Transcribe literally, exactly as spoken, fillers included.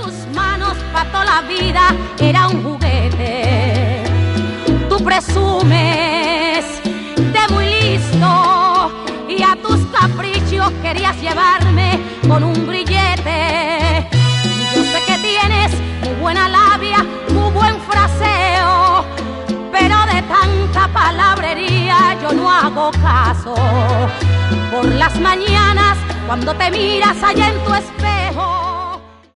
tus manos para toda la vida era un juguete. Tú presumes de muy listo y a tus caprichos querías llevarme con un grillete. Yo sé que tienes muy buena labia, muy buen fraseo, pero de tanta palabrería yo no hago caso. Por las mañanas, cuando te miras allá en tu espejo,